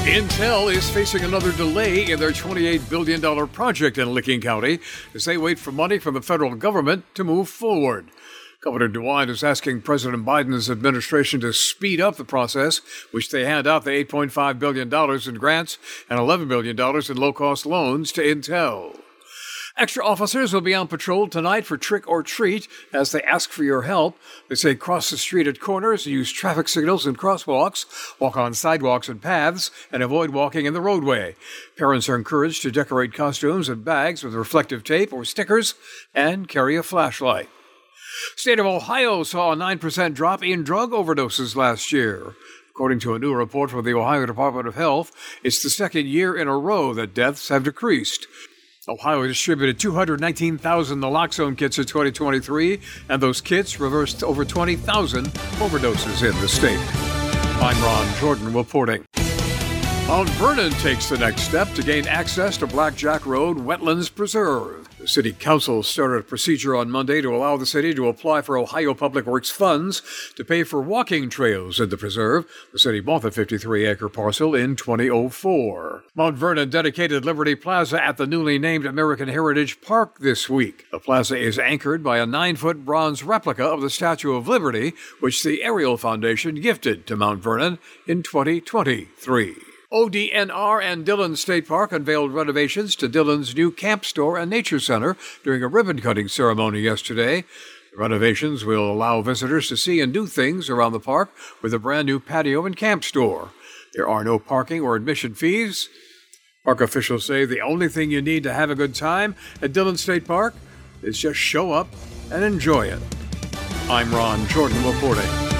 Intel is facing another delay in their $28 billion project in Licking County as they wait for money from the federal government to move forward. Governor DeWine is asking President Biden's administration to speed up the process, which they hand out the $8.5 billion in grants and $11 billion in low-cost loans to Intel. Extra officers will be on patrol tonight for trick or treat as they ask for your help. They say cross the street at corners, use traffic signals and crosswalks, walk on sidewalks and paths, and avoid walking in the roadway. Parents are encouraged to decorate costumes and bags with reflective tape or stickers and carry a flashlight. State of Ohio saw a 9% drop in drug overdoses last year. According to a new report from the Ohio Department of Health, it's the second year in a row that deaths have decreased. Ohio distributed 219,000 naloxone kits in 2023, and those kits reversed over 20,000 overdoses in the state. I'm Ron Jordan reporting. Mount Vernon takes the next step to gain access to Blackjack Road Wetlands Preserve. The City Council started a procedure on Monday to allow the city to apply for Ohio Public Works funds to pay for walking trails in the preserve. The city bought the 53-acre parcel in 2004. Mount Vernon dedicated Liberty Plaza at the newly named American Heritage Park this week. The plaza is anchored by a 9-foot bronze replica of the Statue of Liberty, which the Ariel Foundation gifted to Mount Vernon in 2023. ODNR and Dillon State Park unveiled renovations to Dillon's new camp store and nature center during a ribbon-cutting ceremony yesterday. The renovations will allow visitors to see and do things around the park with a brand-new patio and camp store. There are no parking or admission fees. Park officials say the only thing you need to have a good time at Dillon State Park is just show up and enjoy it. I'm Ron Jordan reporting.